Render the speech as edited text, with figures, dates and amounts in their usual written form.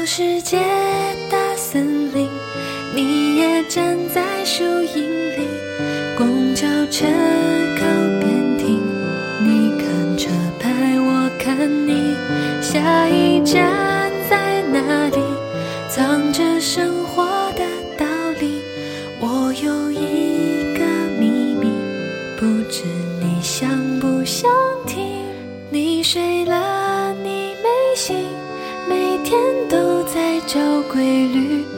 世界大森林，你也站在树荫里。公交车靠边停，你看车牌，我看你。下一站在哪里？藏着生活的道理。我有一个秘密，不知你想不想听。你睡了，你没醒，每天都在找规律。